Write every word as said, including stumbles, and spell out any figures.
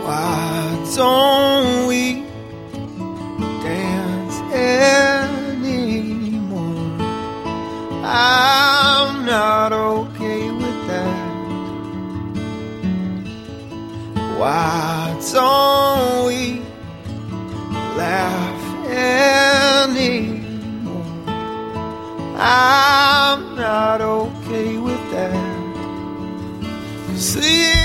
Why don't we dance anymore? I'm not okay with that. Why don't we laugh anymore? I'm not okay with that. See